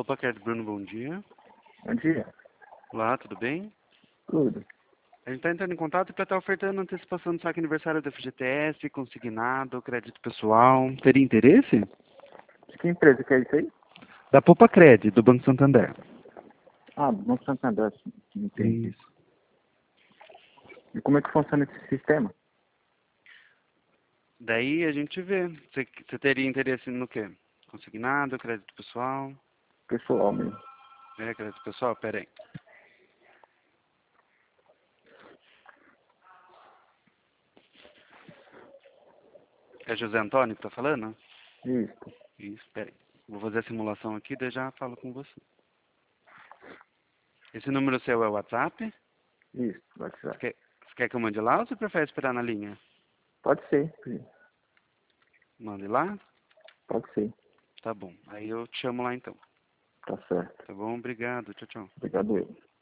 Popacred, Bruno, bom dia. Bom dia. Olá, tudo bem? Tudo. A gente está entrando em contato para estar ofertando antecipação do saque aniversário da FGTS, consignado, crédito pessoal. Teria interesse? De que empresa que é isso aí? Da Popacred, do Banco Santander. Ah, Banco Santander. Entendi. Isso. E como é que funciona esse sistema? Daí a gente vê. Você teria interesse no quê? Consignado, crédito pessoal? Pessoal mesmo. É, crédito pessoal? Pera aí. É José Antônio que tá falando? Isso. Isso, pera aí. Vou fazer a simulação aqui, daí já falo com você. Esse número seu é o WhatsApp? Isso, WhatsApp. Você quer que eu mande lá ou você prefere esperar na linha? Pode ser, filho. Mande lá? Pode ser. Tá bom. Aí eu te chamo lá então. Tá certo. Tá bom? Obrigado. Tchau, tchau. Obrigado eu.